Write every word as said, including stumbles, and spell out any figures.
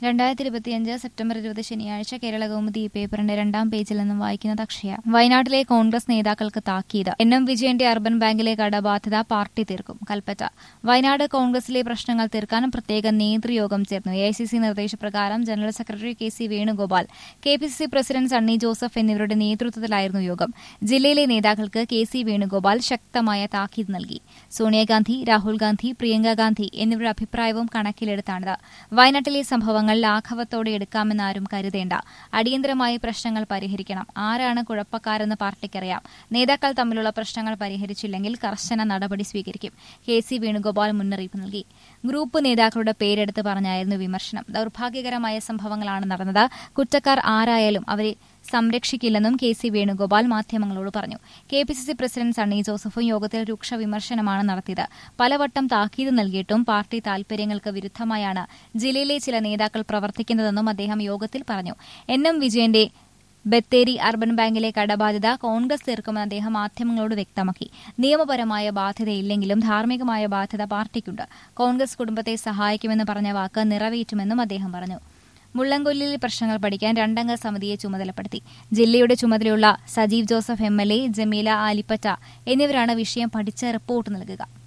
രണ്ടായിരത്തി ഇരുപത്തിയഞ്ച് സെപ്റ്റംബർ ഇരുപത് ശനിയാഴ്ച കേരള കൗമുദി പേപ്പറിന്റെ രണ്ടാം പേജിൽ നിന്നും വായിക്കുന്നത് അക്ഷയ. വയനാട്ടിലെ കോൺഗ്രസ് നേതാക്കൾക്ക് താക്കീത്. എൻ എം വിജയന്റെ അർബൻ ബാങ്കിലെ കടബാധ്യത പാർട്ടി തീർക്കും. കൽപ്പറ്റ. വയനാട് കോൺഗ്രസിലെ പ്രശ്നങ്ങൾ തീർക്കാൻ പ്രത്യേക നേതൃയോഗം ചേർന്നു. എ ഐ സി സി നിർദ്ദേശപ്രകാരം general secretary K C Venugopal, K P C C president Sunny Joseph എന്നിവരുടെ നേതൃത്വത്തിലായിരുന്നു യോഗം. ജില്ലയിലെ നേതാക്കൾക്ക് കെ സി വേണുഗോപാൽ ശക്തമായ താക്കീത് നൽകി. സോണിയാഗാന്ധി, രാഹുൽ ഗാന്ധി, പ്രിയങ്ക ഗാന്ധി എന്നിവരുടെ അഭിപ്രായവും കണക്കിലെടുത്താണിത്. വയനാട്ടിലെ സംഭവങ്ങൾ ലാഘവത്തോടെ എടുക്കാമെന്നാരും കരുതേണ്ട. അടിയന്തരമായി പ്രശ്നങ്ങൾ പരിഹരിക്കണം. ആരാണ് കുഴപ്പക്കാരെന്ന് പാർട്ടിക്കറിയാം. നേതാക്കൾ തമ്മിലുള്ള പ്രശ്നങ്ങൾ പരിഹരിച്ചില്ലെങ്കിൽ കർശന നടപടി സ്വീകരിക്കും. കെ സി വേണുഗോപാൽ മുന്നറിയിപ്പ് നൽകി. ഗ്രൂപ്പ് നേതാക്കളുടെ പേരെടുത്ത് പറഞ്ഞായിരുന്നു വിമർശനം. ദൌർഭാഗ്യകരമായ സംഭവങ്ങളാണ് നടന്നത്. കുറ്റക്കാർ ആരായാലും അവരെ സംരക്ഷിക്കില്ലെന്നും കെ സി വേണുഗോപാൽ മാധ്യമങ്ങളോട് പറഞ്ഞു. K P C C president Sunny ജോസഫും യോഗത്തിൽ രൂക്ഷ വിമർശനമാണ് നടത്തിയത്. പലവട്ടം താക്കീത് നൽകിയിട്ടും പാർട്ടി താൽപര്യങ്ങൾക്ക് വിരുദ്ധമായാണ് ജില്ലയിലെ ചില നേതാക്കൾ പ്രവർത്തിക്കുന്നതെന്നും അദ്ദേഹം യോഗത്തിൽ പറഞ്ഞു. എൻ എം വിജയന്റെ ബത്തേരി അർബൻ ബാങ്കിലെ കടബാധ്യത കോൺഗ്രസ് തീർക്കുമെന്ന് അദ്ദേഹം മാധ്യമങ്ങളോട് വ്യക്തമാക്കി. നിയമപരമായ ബാധ്യതയില്ലെങ്കിലും ധാർമ്മികമായ ബാധ്യത പാർട്ടിക്കുണ്ട്. കോൺഗ്രസ് കുടുംബത്തെ സഹായിക്കുമെന്ന് പറഞ്ഞ വാക്ക് നിറവേറ്റുമെന്നും അദ്ദേഹം പറഞ്ഞു. മുള്ളംകൊല്ലിലെ പ്രശ്നങ്ങൾ പഠിക്കാൻ രണ്ടംഗ സമിതിയെ ചുമതലപ്പെടുത്തി. ജില്ലയുടെ ചുമതലയുള്ള Sajeev Joseph M L A, Jameela Alipatta എന്നിവരാണ് വിഷയം പഠിച്ച് റിപ്പോർട്ട് നൽകുക.